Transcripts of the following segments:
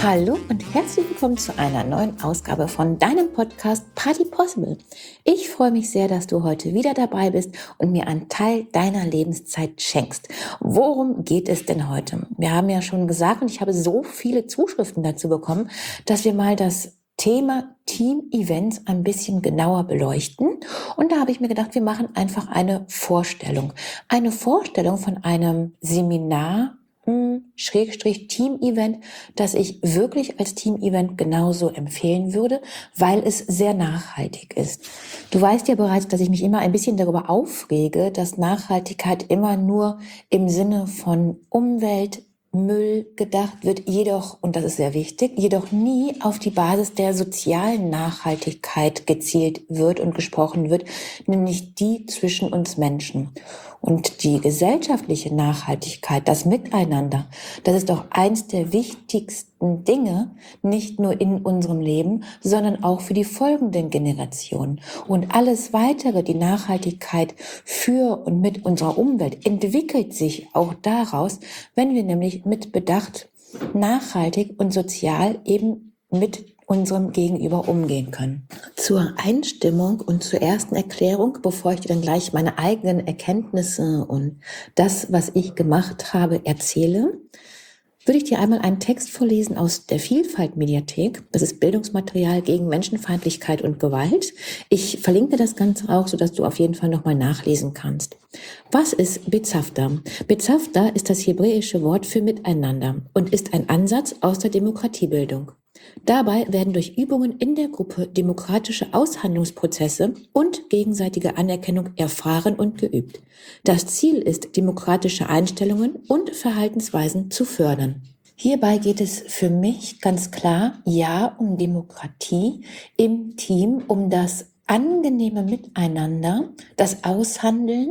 Hallo und herzlich willkommen zu einer neuen Ausgabe von deinem Podcast Party Possible. Ich freue mich sehr, dass du heute wieder dabei bist und mir einen Teil deiner Lebenszeit schenkst. Worum geht es denn heute? Wir haben ja schon gesagt und ich habe so viele Zuschriften dazu bekommen, dass wir mal das Thema Team-Events ein bisschen genauer beleuchten. Und da habe ich mir gedacht, wir machen einfach eine Vorstellung. Eine Vorstellung von einem Seminar, Schrägstrich Team-Event, das ich wirklich als Team-Event genauso empfehlen würde, weil es sehr nachhaltig ist. Du weißt ja bereits, dass ich mich immer ein bisschen darüber aufrege, dass Nachhaltigkeit immer nur im Sinne von Umwelt, Müll gedacht wird, jedoch, und das ist sehr wichtig, jedoch nie auf die Basis der sozialen Nachhaltigkeit gezielt wird und gesprochen wird, nämlich die zwischen uns Menschen. Und die gesellschaftliche Nachhaltigkeit, das Miteinander, das ist doch eins der wichtigsten Dinge, nicht nur in unserem Leben, sondern auch für die folgenden Generationen. Und alles Weitere, die Nachhaltigkeit für und mit unserer Umwelt, entwickelt sich auch daraus, wenn wir nämlich mit Bedacht nachhaltig und sozial eben mit unserem Gegenüber umgehen können. Zur Einstimmung und zur ersten Erklärung, bevor ich dir dann gleich meine eigenen Erkenntnisse und das, was ich gemacht habe, erzähle, würde ich dir einmal einen Text vorlesen aus der Vielfalt-Mediathek. Das ist Bildungsmaterial gegen Menschenfeindlichkeit und Gewalt. Ich verlinke das Ganze auch, sodass du auf jeden Fall nochmal nachlesen kannst. Was ist Bezavta? Bezavta ist das hebräische Wort für Miteinander und ist ein Ansatz aus der Demokratiebildung. Dabei werden durch Übungen in der Gruppe demokratische Aushandlungsprozesse und gegenseitige Anerkennung erfahren und geübt. Das Ziel ist, demokratische Einstellungen und Verhaltensweisen zu fördern. Hierbei geht es für mich ganz klar, ja, um Demokratie im Team, um das angenehme Miteinander, das Aushandeln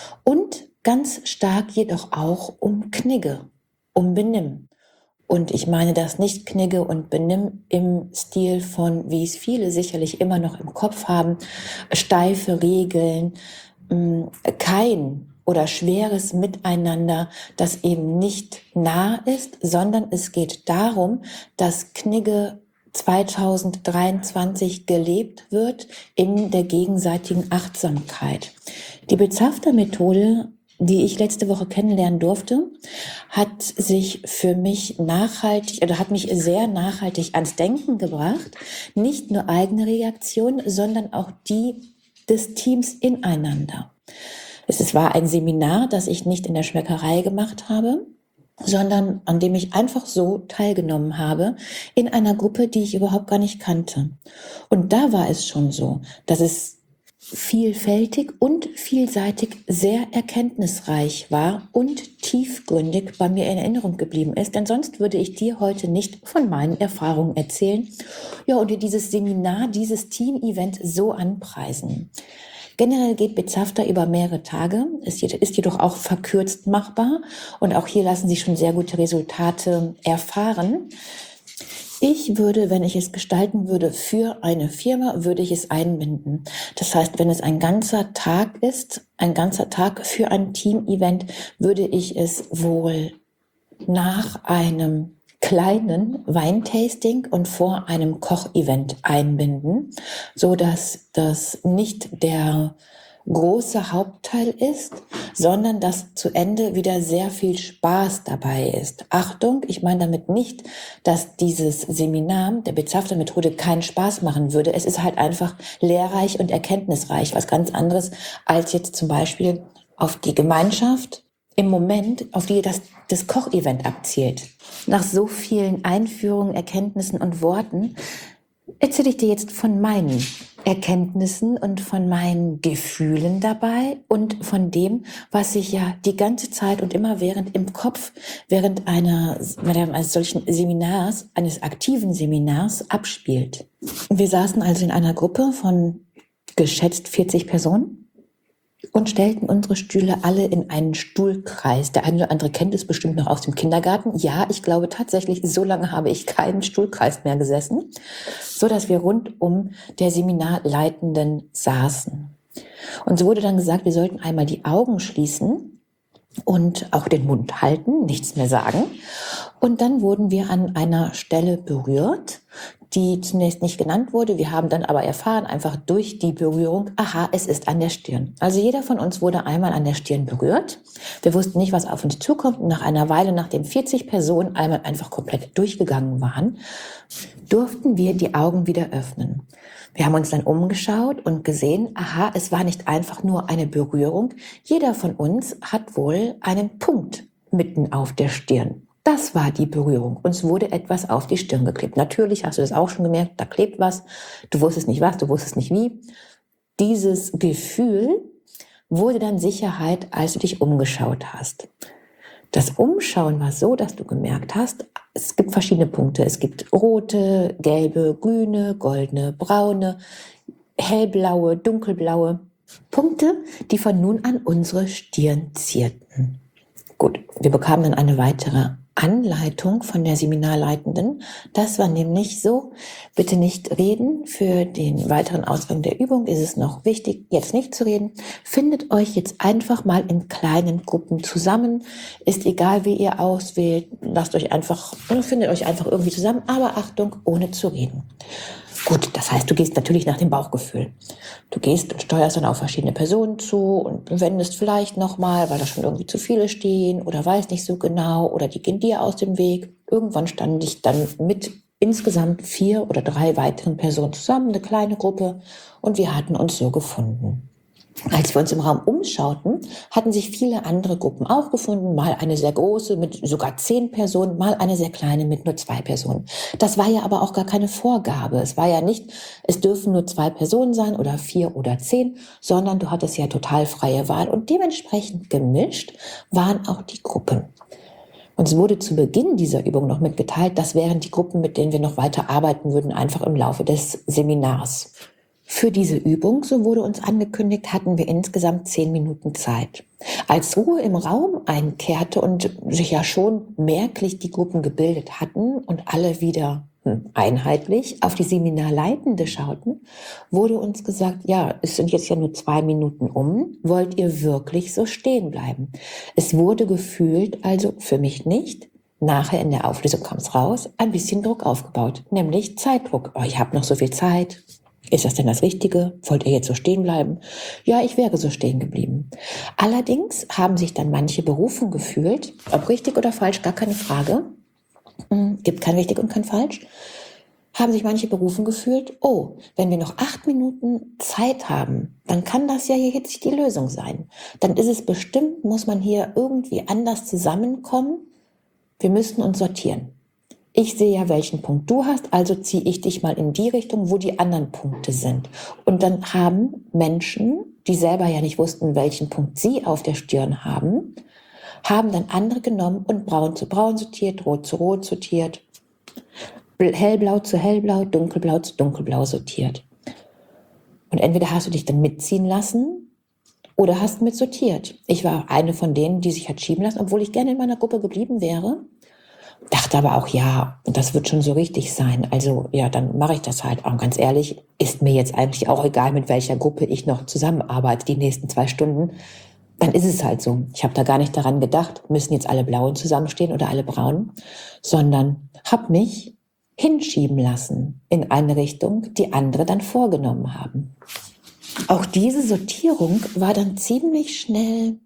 und ganz stark jedoch auch um Knigge, um Benimm. Und ich meine das nicht Knigge und Benimm im Stil von, wie es viele sicherlich immer noch im Kopf haben, steife Regeln, kein oder schweres Miteinander, das eben nicht nah ist, sondern es geht darum, dass Knigge 2023 gelebt wird in der gegenseitigen Achtsamkeit. Die Bezavta-Methode, die ich letzte Woche kennenlernen durfte, hat sich für mich hat mich sehr nachhaltig ans Denken gebracht. Nicht nur eigene Reaktionen, sondern auch die des Teams ineinander. Es war ein Seminar, das ich nicht in der Schmeckerei gemacht habe, sondern an dem ich einfach so teilgenommen habe in einer Gruppe, die ich überhaupt gar nicht kannte. Und da war es schon so, dass es vielfältig und vielseitig sehr erkenntnisreich war und tiefgründig bei mir in Erinnerung geblieben ist, denn sonst würde ich dir heute nicht von meinen Erfahrungen erzählen, ja, und dir dieses Seminar, dieses Team-Event so anpreisen. Generell geht Bezavta über mehrere Tage, ist jedoch auch verkürzt machbar und auch hier lassen sich schon sehr gute Resultate erfahren. Ich würde, wenn ich es gestalten würde für eine Firma, würde ich es einbinden. Das heißt, wenn es ein ganzer Tag ist, ein ganzer Tag für ein Team-Event, würde ich es wohl nach einem kleinen Weintasting und vor einem Kochevent einbinden, so dass das nicht der große Hauptteil ist, sondern dass zu Ende wieder sehr viel Spaß dabei ist. Achtung, ich meine damit nicht, dass dieses Seminar der Bezavta-Methode keinen Spaß machen würde. Es ist halt einfach lehrreich und erkenntnisreich, was ganz anderes als jetzt zum Beispiel auf die Gemeinschaft im Moment, auf die das Kochevent abzielt. Nach so vielen Einführungen, Erkenntnissen und Worten erzähle ich dir jetzt von meinen Erkenntnissen und von meinen Gefühlen dabei und von dem, was sich ja die ganze Zeit und immer im Kopf während eines solchen Seminars, eines aktiven Seminars abspielt. Wir saßen also in einer Gruppe von geschätzt 40 Personen und stellten unsere Stühle alle in einen Stuhlkreis. Der eine oder andere kennt es bestimmt noch aus dem Kindergarten. Ja, ich glaube tatsächlich, so lange habe ich keinen Stuhlkreis mehr gesessen, so dass wir rund um der Seminarleitenden saßen. Und so wurde dann gesagt, wir sollten einmal die Augen schließen und auch den Mund halten, nichts mehr sagen. Und dann wurden wir an einer Stelle berührt, die zunächst nicht genannt wurde. Wir haben dann aber erfahren, einfach durch die Berührung, aha, es ist an der Stirn. Also jeder von uns wurde einmal an der Stirn berührt. Wir wussten nicht, was auf uns zukommt. Und nach einer Weile, nachdem 40 Personen einmal einfach komplett durchgegangen waren, durften wir die Augen wieder öffnen. Wir haben uns dann umgeschaut und gesehen, aha, es war nicht einfach nur eine Berührung. Jeder von uns hat wohl einen Punkt mitten auf der Stirn. Das war die Berührung. Uns wurde etwas auf die Stirn geklebt. Natürlich hast du das auch schon gemerkt, da klebt was. Du wusstest nicht was, du wusstest nicht wie. Dieses Gefühl wurde dann Sicherheit, als du dich umgeschaut hast. Das Umschauen war so, dass du gemerkt hast, es gibt verschiedene Punkte. Es gibt rote, gelbe, grüne, goldene, braune, hellblaue, dunkelblaue Punkte, die von nun an unsere Stirn zierten. Gut, wir bekamen dann eine weitere Anleitung von der Seminarleitenden. Das war nämlich so: bitte nicht reden. Für den weiteren Ausgang der Übung ist es noch wichtig, jetzt nicht zu reden. Findet euch jetzt einfach mal in kleinen Gruppen zusammen. Ist egal, wie ihr auswählt. Findet euch einfach irgendwie zusammen. Aber Achtung, ohne zu reden. Gut, das heißt, du gehst natürlich nach dem Bauchgefühl. Du gehst und steuerst dann auf verschiedene Personen zu und wendest vielleicht nochmal, weil da schon irgendwie zu viele stehen oder weiß nicht so genau oder die gehen dir aus dem Weg. Irgendwann stand ich dann mit insgesamt 4 oder 3 weiteren Personen zusammen, eine kleine Gruppe, und wir hatten uns so gefunden. Als wir uns im Raum umschauten, hatten sich viele andere Gruppen auch gefunden, mal eine sehr große mit sogar 10 Personen, mal eine sehr kleine mit nur 2 Personen. Das war ja aber auch gar keine Vorgabe. Es war ja nicht, es dürfen nur 2 Personen sein oder 4 oder 10, sondern du hattest ja total freie Wahl und dementsprechend gemischt waren auch die Gruppen. Uns wurde zu Beginn dieser Übung noch mitgeteilt, das wären die Gruppen, mit denen wir noch weiter arbeiten würden, einfach im Laufe des Seminars. Für diese Übung, so wurde uns angekündigt, hatten wir insgesamt 10 Minuten Zeit. Als Ruhe im Raum einkehrte und sich ja schon merklich die Gruppen gebildet hatten und alle wieder einheitlich auf die Seminarleitende schauten, wurde uns gesagt, ja, es sind jetzt ja nur 2 Minuten um, wollt ihr wirklich so stehen bleiben? Es wurde gefühlt, also für mich nicht, nachher in der Auflösung kam es raus, ein bisschen Druck aufgebaut, nämlich Zeitdruck. Oh, ich habe noch so viel Zeit. Ist das denn das Richtige? Wollt ihr jetzt so stehen bleiben? Ja, ich wäre so stehen geblieben. Allerdings haben sich dann manche berufen gefühlt, ob richtig oder falsch, gar keine Frage, gibt kein richtig und kein falsch, haben sich manche berufen gefühlt, oh, wenn wir noch 8 Minuten Zeit haben, dann kann das ja jetzt die Lösung sein. Dann ist es bestimmt, muss man hier irgendwie anders zusammenkommen. Wir müssten uns sortieren. Ich sehe ja, welchen Punkt du hast, also ziehe ich dich mal in die Richtung, wo die anderen Punkte sind. Und dann haben Menschen, die selber ja nicht wussten, welchen Punkt sie auf der Stirn haben dann andere genommen und braun zu braun sortiert, rot zu rot sortiert, hellblau zu hellblau, dunkelblau zu dunkelblau sortiert. Und entweder hast du dich dann mitziehen lassen oder hast mit sortiert. Ich war eine von denen, die sich hat schieben lassen, obwohl ich gerne in meiner Gruppe geblieben wäre. Dachte aber auch, ja, das wird schon so richtig sein. Also ja, dann mache ich das halt. Und ganz ehrlich, ist mir jetzt eigentlich auch egal, mit welcher Gruppe ich noch zusammenarbeite die nächsten 2 Stunden. Dann ist es halt so. Ich habe da gar nicht daran gedacht, müssen jetzt alle Blauen zusammenstehen oder alle Braunen, sondern habe mich hinschieben lassen in eine Richtung, die andere dann vorgenommen haben. Auch diese Sortierung war dann ziemlich schnell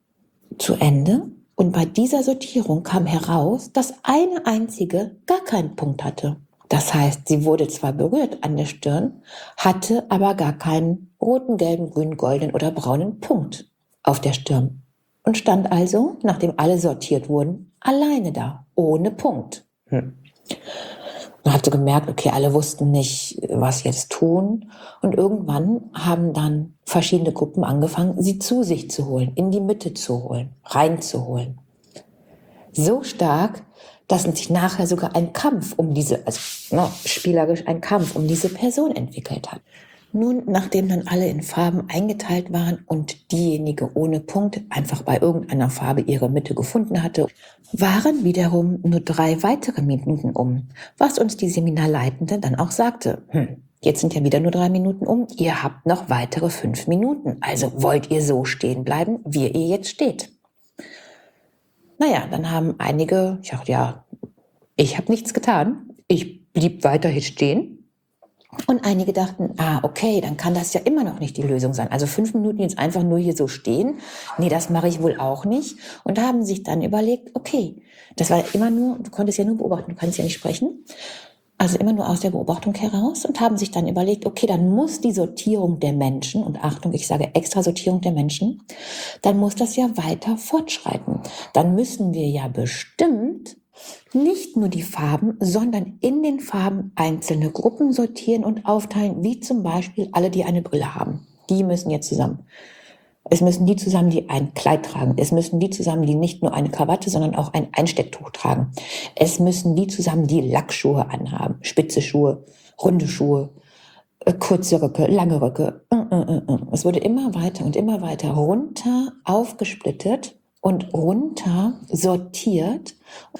zu Ende. Und bei dieser Sortierung kam heraus, dass eine einzige gar keinen Punkt hatte. Das heißt, sie wurde zwar berührt an der Stirn, hatte aber gar keinen roten, gelben, grünen, goldenen oder braunen Punkt auf der Stirn. Und stand also, nachdem alle sortiert wurden, alleine da, ohne Punkt. Man hat so gemerkt, okay, alle wussten nicht, was jetzt tun. Und irgendwann haben dann verschiedene Gruppen angefangen, sie zu sich zu holen, in die Mitte zu holen, reinzuholen. So stark, dass sich nachher sogar ein Kampf um diese, also spielerisch ein Kampf um diese Person entwickelt hat. Nun, nachdem dann alle in Farben eingeteilt waren und diejenige ohne Punkt einfach bei irgendeiner Farbe ihre Mitte gefunden hatte, waren wiederum nur 3 weitere Minuten um, was uns die Seminarleitende dann auch sagte. Jetzt sind ja wieder nur 3 Minuten um, ihr habt noch weitere 5 Minuten, also wollt ihr so stehen bleiben, wie ihr jetzt steht. Naja, dann haben einige, ich dachte, ja, ich habe nichts getan. Ich blieb weiterhin stehen. Und einige dachten, okay, dann kann das ja immer noch nicht die Lösung sein. Also 5 Minuten jetzt einfach nur hier so stehen, nee, das mache ich wohl auch nicht. Und haben sich dann überlegt, okay, das war immer nur, du konntest ja nur beobachten, du kannst ja nicht sprechen. Also immer nur aus der Beobachtung heraus und haben sich dann überlegt, okay, dann muss die Sortierung der Menschen, und Achtung, ich sage extra Sortierung der Menschen, dann muss das ja weiter fortschreiten. Dann müssen wir ja bestimmt nicht nur die Farben, sondern in den Farben einzelne Gruppen sortieren und aufteilen, wie zum Beispiel alle, die eine Brille haben. Die müssen jetzt zusammen. Es müssen die zusammen, die ein Kleid tragen. Es müssen die zusammen, die nicht nur eine Krawatte, sondern auch ein Einstecktuch tragen. Es müssen die zusammen, die Lackschuhe anhaben. Spitze Schuhe, runde Schuhe, kurze Röcke, lange Röcke. Es wurde immer weiter und immer weiter runter aufgesplittet und runter sortiert,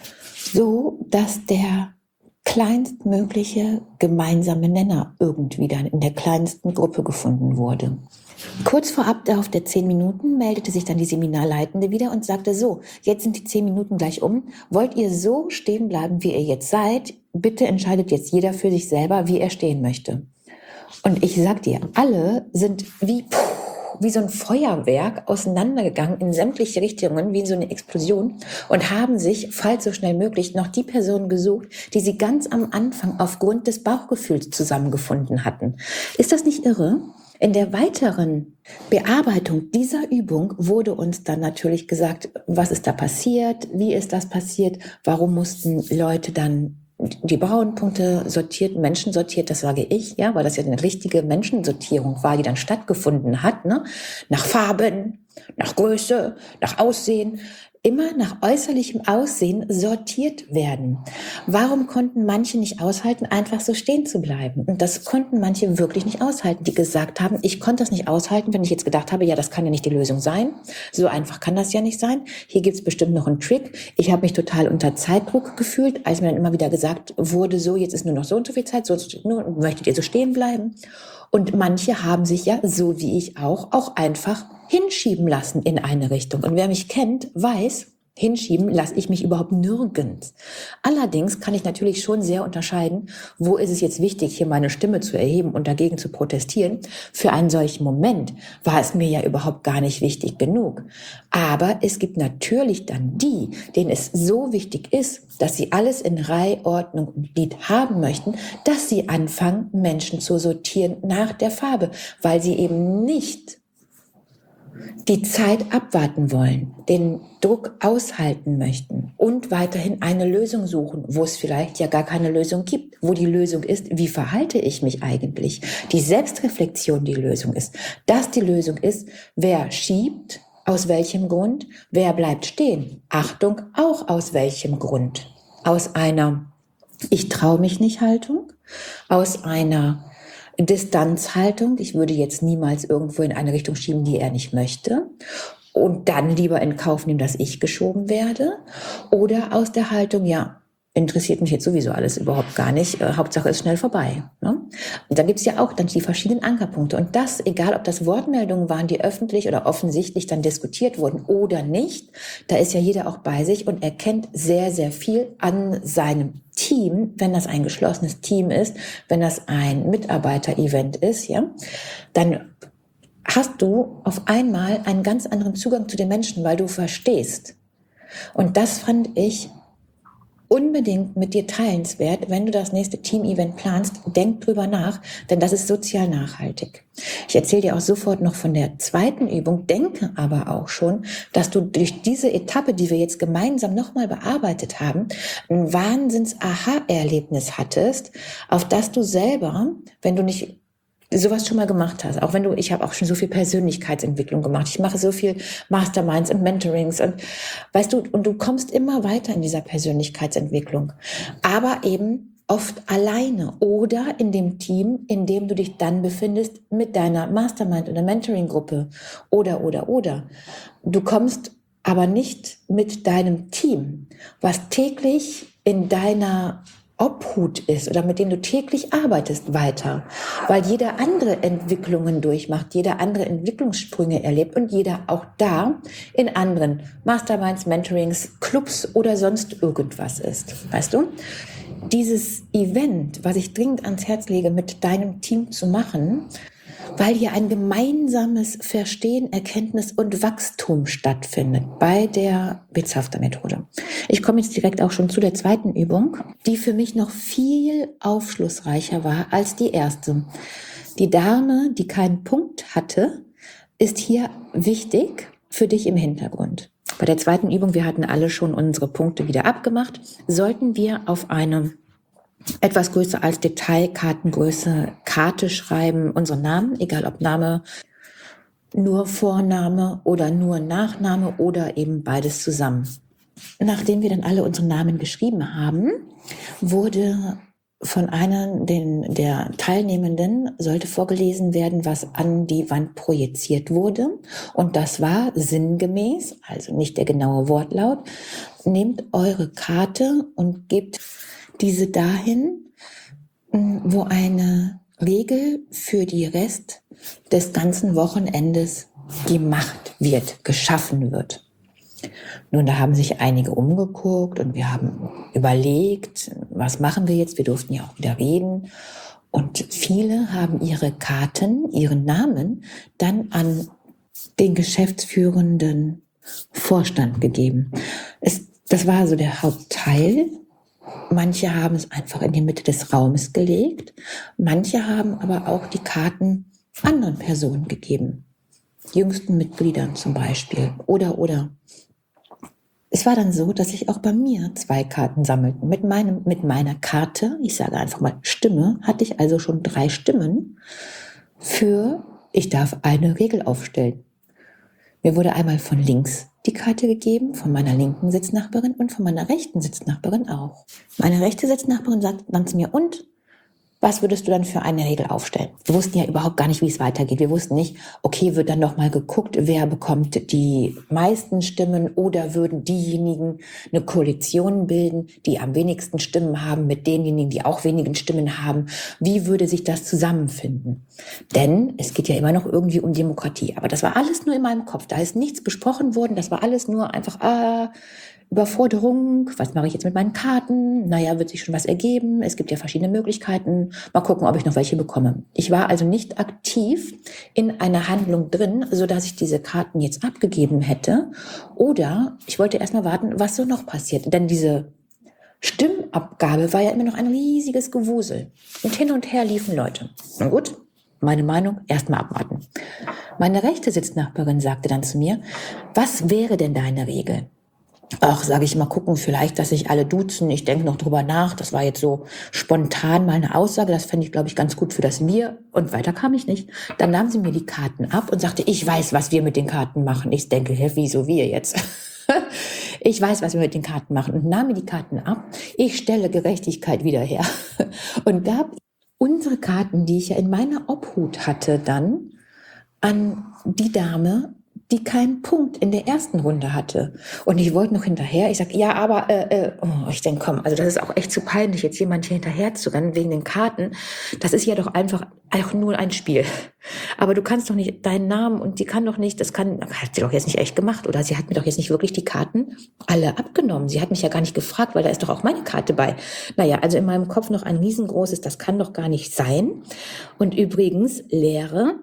so dass der kleinstmögliche gemeinsame Nenner irgendwie dann in der kleinsten Gruppe gefunden wurde. Kurz vor Ablauf der 10 Minuten meldete sich dann die Seminarleitende wieder und sagte, so, jetzt sind die 10 Minuten gleich um. Wollt ihr so stehen bleiben, wie ihr jetzt seid? Bitte entscheidet jetzt jeder für sich selber, wie er stehen möchte. Und ich sag dir, alle sind wie so ein Feuerwerk auseinandergegangen in sämtliche Richtungen, wie so eine Explosion, und haben sich, falls so schnell möglich, noch die Personen gesucht, die sie ganz am Anfang aufgrund des Bauchgefühls zusammengefunden hatten. Ist das nicht irre? In der weiteren Bearbeitung dieser Übung wurde uns dann natürlich gesagt, was ist da passiert, wie ist das passiert, warum mussten Leute dann die braunen Punkte sortiert, Menschen sortiert, das sage ich, ja, weil das ja eine richtige Menschensortierung war, die dann stattgefunden hat, ne? Nach Farben, nach Größe, nach Aussehen, immer nach äußerlichem Aussehen sortiert werden. Warum konnten manche nicht aushalten, einfach so stehen zu bleiben? Und das konnten manche wirklich nicht aushalten, die gesagt haben, ich konnte das nicht aushalten, wenn ich jetzt gedacht habe, ja, das kann ja nicht die Lösung sein. So einfach kann das ja nicht sein. Hier gibt's bestimmt noch einen Trick. Ich habe mich total unter Zeitdruck gefühlt, als mir dann immer wieder gesagt wurde, so, jetzt ist nur noch so und so viel Zeit, so und so, nur, möchtet ihr so stehen bleiben? Und manche haben sich ja, so wie ich auch einfach hinschieben lassen in eine Richtung. Und wer mich kennt, weiß, hinschieben lasse ich mich überhaupt nirgends. Allerdings kann ich natürlich schon sehr unterscheiden, wo ist es jetzt wichtig, hier meine Stimme zu erheben und dagegen zu protestieren. Für einen solchen Moment war es mir ja überhaupt gar nicht wichtig genug. Aber es gibt natürlich dann die, denen es so wichtig ist, dass sie alles in Reihe, Ordnung und Glied haben möchten, dass sie anfangen, Menschen zu sortieren nach der Farbe, weil sie eben nicht die Zeit abwarten wollen, den Druck aushalten möchten und weiterhin eine Lösung suchen, wo es vielleicht ja gar keine Lösung gibt, wo die Lösung ist, wie verhalte ich mich eigentlich? Die Selbstreflexion die Lösung ist. Dass die Lösung ist, wer schiebt, aus welchem Grund, wer bleibt stehen. Achtung, auch aus welchem Grund. Aus einer Ich traue mich nicht Haltung, aus einer Distanzhaltung, ich würde jetzt niemals irgendwo in eine Richtung schieben, die er nicht möchte, und dann lieber in Kauf nehmen, dass ich geschoben werde, oder aus der Haltung, ja, interessiert mich jetzt sowieso alles überhaupt gar nicht, Hauptsache ist schnell vorbei. Ne? Und da gibt's ja auch dann die verschiedenen Ankerpunkte, und das, egal ob das Wortmeldungen waren, die öffentlich oder offensichtlich dann diskutiert wurden oder nicht, da ist ja jeder auch bei sich und erkennt sehr, sehr viel an seinem Team, wenn das ein geschlossenes Team ist, wenn das ein Mitarbeiter-Event ist, ja, dann hast du auf einmal einen ganz anderen Zugang zu den Menschen, weil du verstehst. Und das fand ich unbedingt mit dir teilenswert, wenn du das nächste Team-Event planst, denk drüber nach, denn das ist sozial nachhaltig. Ich erzähle dir auch sofort noch von der zweiten Übung, denke aber auch schon, dass du durch diese Etappe, die wir jetzt gemeinsam nochmal bearbeitet haben, ein Wahnsinns-Aha-Erlebnis hattest, auf das du selber, wenn du nicht sowas schon mal gemacht hast, auch wenn du, ich habe auch schon so viel Persönlichkeitsentwicklung gemacht, ich mache so viel Masterminds und Mentorings und weißt du, und du kommst immer weiter in dieser Persönlichkeitsentwicklung, aber eben oft alleine oder in dem Team, in dem du dich dann befindest mit deiner Mastermind oder Mentoring-Gruppe oder. Du kommst aber nicht mit deinem Team, was täglich in deiner Obhut ist oder mit dem du täglich arbeitest, weiter. Weil jeder andere Entwicklungen durchmacht, jeder andere Entwicklungssprünge erlebt und jeder auch da in anderen Masterminds, Mentorings, Clubs oder sonst irgendwas ist. Weißt du? Dieses Event, was ich dringend ans Herz lege, mit deinem Team zu machen, weil hier ein gemeinsames Verstehen, Erkenntnis und Wachstum stattfindet bei der Vitzhafter-Methode. Ich komme jetzt direkt auch schon zu der zweiten Übung, die für mich noch viel aufschlussreicher war als die erste. Die Dame, die keinen Punkt hatte, ist hier wichtig für dich im Hintergrund. Bei der zweiten Übung, wir hatten alle schon unsere Punkte wieder abgemacht, sollten wir auf eine etwas größer als Detailkartengröße Karte schreiben, unseren Namen, egal ob Name, nur Vorname oder nur Nachname oder eben beides zusammen. Nachdem wir dann alle unsere Namen geschrieben haben, wurde von einer der Teilnehmenden sollte vorgelesen werden, was an die Wand projiziert wurde. Und das war sinngemäß, also nicht der genaue Wortlaut, nehmt eure Karte und gebt diese dahin, wo eine Regel für die Rest des ganzen Wochenendes gemacht wird, geschaffen wird. Nun, da haben sich einige umgeguckt und wir haben überlegt, was machen wir jetzt? Wir durften ja auch wieder reden. Und viele haben ihre Karten, ihren Namen dann an den geschäftsführenden Vorstand gegeben. Das war so der Hauptteil. Manche haben es einfach in die Mitte des Raumes gelegt. Manche haben aber auch die Karten anderen Personen gegeben. Jüngsten Mitgliedern zum Beispiel. Oder. Es war dann so, dass sich auch bei mir 2 Karten sammelten. Mit meiner Karte, ich sage einfach mal Stimme, hatte ich also schon 3 Stimmen für, ich darf eine Regel aufstellen. Mir wurde einmal von links die Karte gegeben, von meiner linken Sitznachbarin und von meiner rechten Sitznachbarin auch. Meine rechte Sitznachbarin sagt dann zu mir, und was würdest du dann für eine Regel aufstellen? Wir wussten ja überhaupt gar nicht, wie es weitergeht. Wir wussten nicht, okay, wird dann noch mal geguckt, wer bekommt die meisten Stimmen oder würden diejenigen eine Koalition bilden, die am wenigsten Stimmen haben mit denjenigen, die auch wenigen Stimmen haben. Wie würde sich das zusammenfinden? Denn es geht ja immer noch irgendwie um Demokratie. Aber das war alles nur in meinem Kopf. Da ist nichts besprochen worden. Das war alles nur einfach, Überforderung, was mache ich jetzt mit meinen Karten? Naja, wird sich schon was ergeben. Es gibt ja verschiedene Möglichkeiten. Mal gucken, ob ich noch welche bekomme. Ich war also nicht aktiv in einer Handlung drin, sodass ich diese Karten jetzt abgegeben hätte. Oder ich wollte erst mal warten, was so noch passiert. Denn diese Stimmabgabe war ja immer noch ein riesiges Gewusel. Und hin und her liefen Leute. Na gut, meine Meinung, erst mal abwarten. Meine rechte Sitznachbarin sagte dann zu mir, was wäre denn deine Regel? Ach, sage ich mal, gucken, vielleicht, dass sich alle duzen. Ich denke noch drüber nach. Das war jetzt so spontan mal eine Aussage. Das fände ich, glaube ich, ganz gut für das Wir. Und weiter kam ich nicht. Dann nahm sie mir die Karten ab und sagte, ich weiß, was wir mit den Karten machen. Ich denke, wieso wir jetzt? Ich weiß, was wir mit den Karten machen. Und nahm mir die Karten ab. Ich stelle Gerechtigkeit wieder her. Und gab unsere Karten, die ich ja in meiner Obhut hatte, dann an die Dame, die keinen Punkt in der ersten Runde hatte. Und ich wollte noch hinterher. Ich sage, ja, aber ich denke, komm, also das ist auch echt zu peinlich, jetzt jemand hier hinterher zu rennen wegen den Karten. Das ist ja doch einfach auch nur ein Spiel. Aber du kannst doch nicht deinen Namen und die kann doch nicht, hat sie doch jetzt nicht echt gemacht. Oder sie hat mir doch jetzt nicht wirklich die Karten alle abgenommen. Sie hat mich ja gar nicht gefragt, weil da ist doch auch meine Karte bei. Naja, also in meinem Kopf noch ein riesengroßes, das kann doch gar nicht sein. Und übrigens, Lehre,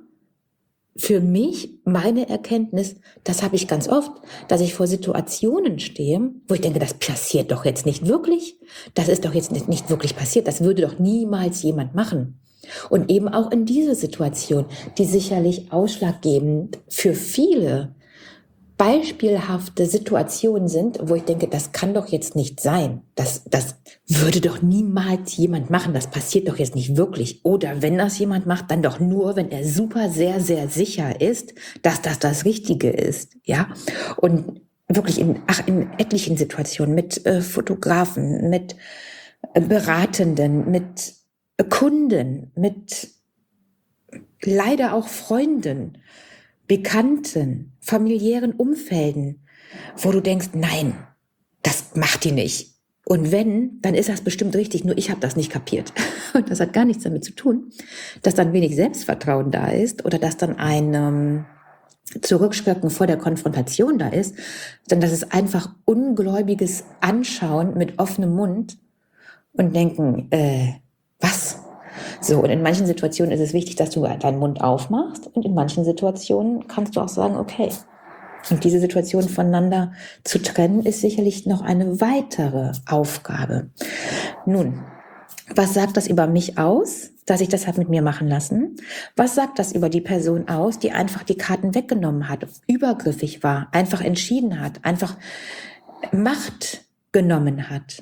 für mich, meine Erkenntnis, das habe ich ganz oft, dass ich vor Situationen stehe, wo ich denke, das passiert doch jetzt nicht wirklich. Das ist doch jetzt nicht wirklich passiert. Das würde doch niemals jemand machen. Und eben auch in dieser Situation, die sicherlich ausschlaggebend für viele beispielhafte Situationen sind, wo ich denke, das kann doch jetzt nicht sein. Das würde doch niemals jemand machen. Das passiert doch jetzt nicht wirklich. Oder wenn das jemand macht, dann doch nur, wenn er super, sehr, sehr sicher ist, dass das Richtige ist. Ja? Und wirklich in etlichen Situationen mit Fotografen, mit Beratenden, mit Kunden, mit leider auch Freunden, Bekannten, familiären Umfelden, wo du denkst, nein, das macht die nicht. Und wenn, dann ist das bestimmt richtig, nur ich habe das nicht kapiert. Und das hat gar nichts damit zu tun, dass dann wenig Selbstvertrauen da ist oder dass dann ein Zurückschrecken vor der Konfrontation da ist, sondern das ist einfach ungläubiges Anschauen mit offenem Mund und denken, was? So, und in manchen Situationen ist es wichtig, dass du deinen Mund aufmachst und in manchen Situationen kannst du auch sagen, okay. Und diese Situation voneinander zu trennen, ist sicherlich noch eine weitere Aufgabe. Nun, was sagt das über mich aus, dass ich das habe mit mir machen lassen? Was sagt das über die Person aus, die einfach die Karten weggenommen hat, übergriffig war, einfach entschieden hat, einfach Macht genommen hat?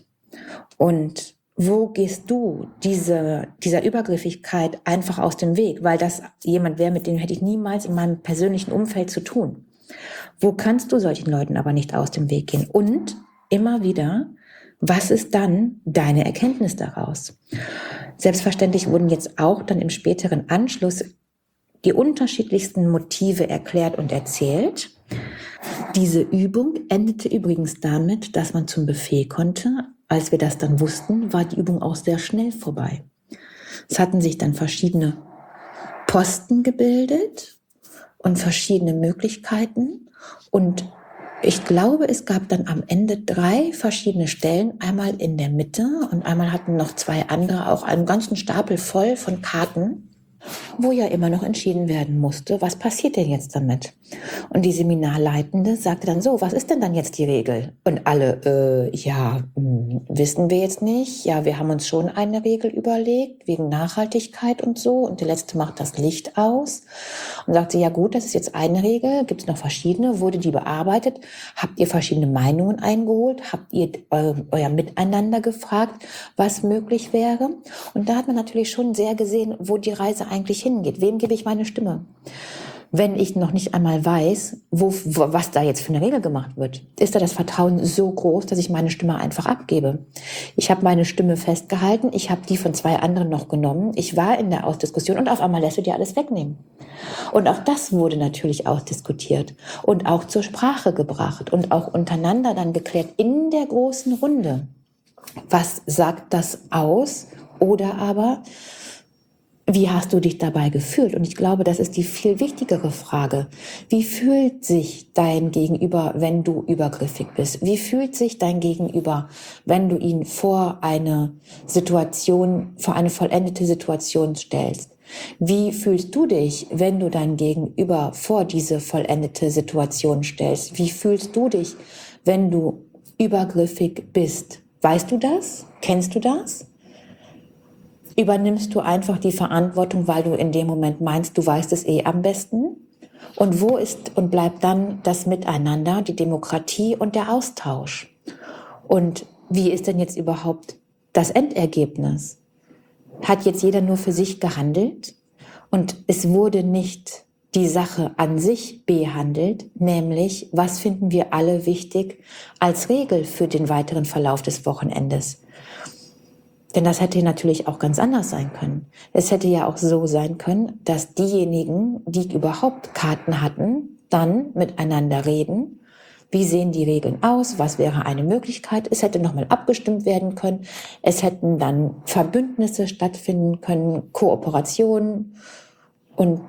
Und wo gehst du dieser Übergriffigkeit einfach aus dem Weg? Weil das jemand wäre, mit dem hätte ich niemals in meinem persönlichen Umfeld zu tun. Wo kannst du solchen Leuten aber nicht aus dem Weg gehen? Und immer wieder, was ist dann deine Erkenntnis daraus? Selbstverständlich wurden jetzt auch dann im späteren Anschluss die unterschiedlichsten Motive erklärt und erzählt. Diese Übung endete übrigens damit, dass man zum Buffet konnte. Als wir das dann wussten, war die Übung auch sehr schnell vorbei. Es hatten sich dann verschiedene Posten gebildet und verschiedene Möglichkeiten. Und ich glaube, es gab dann am Ende 3 verschiedene Stellen, einmal in der Mitte und einmal hatten noch 2 andere auch einen ganzen Stapel voll von Karten, wo ja immer noch entschieden werden musste, was passiert denn jetzt damit? Und die Seminarleitende sagte dann so, was ist denn dann jetzt die Regel? Und alle, wissen wir jetzt nicht. Ja, wir haben uns schon eine Regel überlegt, wegen Nachhaltigkeit und so. Und der Letzte macht das Licht aus und sagte, ja gut, das ist jetzt eine Regel. Gibt es noch verschiedene? Wurde die bearbeitet? Habt ihr verschiedene Meinungen eingeholt? Habt ihr euer Miteinander gefragt, was möglich wäre? Und da hat man natürlich schon sehr gesehen, wo die Reise eigentlich hingeht. Wem gebe ich meine Stimme? Wenn ich noch nicht einmal weiß, was da jetzt für eine Regel gemacht wird, ist da das Vertrauen so groß, dass ich meine Stimme einfach abgebe. Ich habe meine Stimme festgehalten, ich habe die von 2 anderen noch genommen, ich war in der Ausdiskussion und auf einmal lässt du dir alles wegnehmen. Und auch das wurde natürlich ausdiskutiert und auch zur Sprache gebracht und auch untereinander dann geklärt in der großen Runde. Was sagt das aus? Oder aber, wie hast du dich dabei gefühlt? Und ich glaube, das ist die viel wichtigere Frage. Wie fühlt sich dein Gegenüber, wenn du übergriffig bist? Wie fühlt sich dein Gegenüber, wenn du ihn vor eine vollendete Situation stellst? Wie fühlst du dich, wenn du dein Gegenüber vor diese vollendete Situation stellst? Wie fühlst du dich, wenn du übergriffig bist? Weißt du das? Kennst du das? Übernimmst du einfach die Verantwortung, weil du in dem Moment meinst, du weißt es am besten? Und wo ist und bleibt dann das Miteinander, die Demokratie und der Austausch? Und wie ist denn jetzt überhaupt das Endergebnis? Hat jetzt jeder nur für sich gehandelt? Und es wurde nicht die Sache an sich behandelt, nämlich, was finden wir alle wichtig als Regel für den weiteren Verlauf des Wochenendes? Denn das hätte natürlich auch ganz anders sein können. Es hätte ja auch so sein können, dass diejenigen, die überhaupt Karten hatten, dann miteinander reden. Wie sehen die Regeln aus? Was wäre eine Möglichkeit? Es hätte nochmal abgestimmt werden können. Es hätten dann Verbündnisse stattfinden können, Kooperationen. Und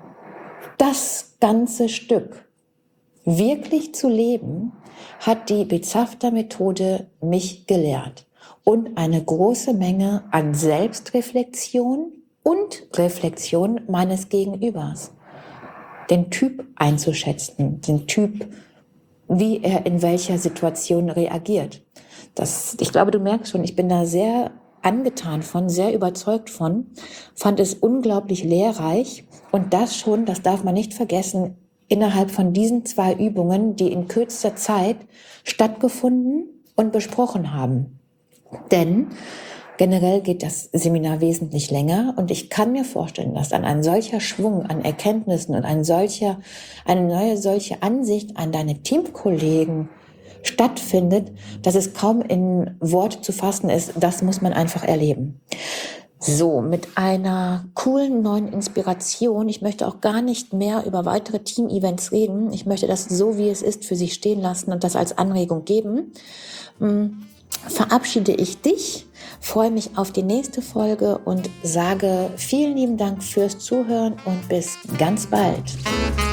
das ganze Stück wirklich zu leben, hat die Bezafter-Methode mich gelehrt. Und eine große Menge an Selbstreflexion und Reflexion meines Gegenübers. Den Typ einzuschätzen, den Typ, wie er in welcher Situation reagiert. Ich glaube, du merkst schon, ich bin da sehr angetan von, sehr überzeugt von, fand es unglaublich lehrreich und das darf man nicht vergessen, innerhalb von diesen 2 Übungen, die in kürzester Zeit stattgefunden und besprochen haben. Denn generell geht das Seminar wesentlich länger und ich kann mir vorstellen, dass dann ein solcher Schwung an Erkenntnissen und eine neue solche Ansicht an deine Teamkollegen stattfindet, dass es kaum in Worte zu fassen ist. Das muss man einfach erleben. So, mit einer coolen neuen Inspiration. Ich möchte auch gar nicht mehr über weitere Team-Events reden. Ich möchte das so, wie es ist, für sich stehen lassen und das als Anregung geben. verabschiede ich dich, freue mich auf die nächste Folge und sage vielen lieben Dank fürs Zuhören und bis ganz bald.